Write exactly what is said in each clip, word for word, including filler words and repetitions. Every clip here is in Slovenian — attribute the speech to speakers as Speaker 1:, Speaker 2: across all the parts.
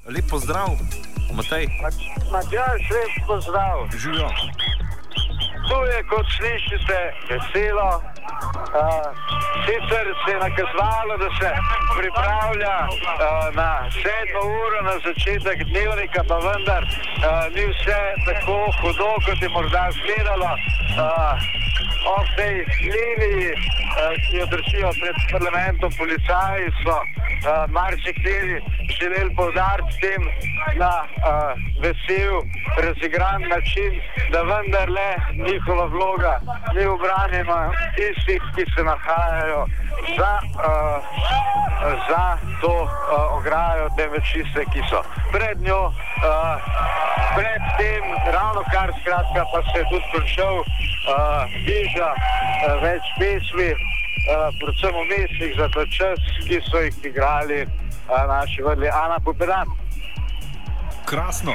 Speaker 1: Lep pozdrav, Matej.
Speaker 2: Matjaž, lep pozdrav.
Speaker 1: Živijo.
Speaker 2: Tu je, kot slišite, veselo. Uh, sicer se je nakazalo, da se pripravlja uh, na sedmo uro na začetek dnevnika, pa vendar uh, ni vse tako hudo, kot je morda izgledalo. Uh, ob tej liniji, uh, ki jo držijo pred parlamentom policaji, so uh, marsikateri želeli poudariti s tem na uh, vesel, razigran način, da vendarle njihova vloga ni ubranjena tistih, ki se nahajajo za, uh, za to uh, ograjo, temveč tiste, ki so pred njo. Uh, pred tem, ravno kar skratka, pa se je tudi končal uh, hiža, uh, več pesmi, uh, predvsem umestnih za ta čas, ki so jih igrali uh, naši vrli Ana Pupedan.
Speaker 1: Krasno.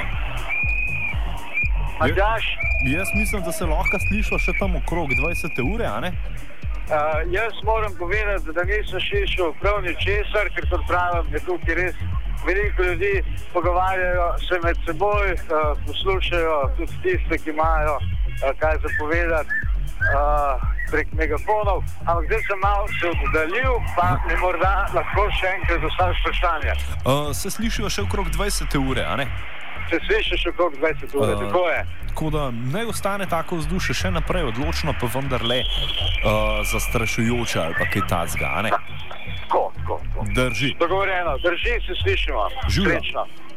Speaker 2: Matjaž?
Speaker 1: Jaz mislim, da se lahko slišal še tam okrog dvajset ure, a ne?
Speaker 2: Uh, jaz moram povedati, da nisem slišal prav ničesar, ker to pravim, da tukaj res veliko ljudi pogovarjajo se med seboj, uh, poslušajo tudi tiste, ki imajo uh, kaj zapovedati uh, prek megafonov, ampak zdaj sem malo se oddaljil, pa mi morda lahko še enkrat zastaviš vprašanje.
Speaker 1: Uh, se slišijo še okrog dvajset ure, a ne?
Speaker 2: Se sliši še okrog dvajset ure, uh, tako je.
Speaker 1: Tako da naj ostane tako vzdušje še naprej odločno, pa vendarle uh, zastrašujoče ali pa kaj tazga, a ne?
Speaker 2: Tako, tako, tako.
Speaker 1: Drži.
Speaker 2: Dogovorjeno, drži, se slišimo.
Speaker 1: Živjo.
Speaker 2: Srečno.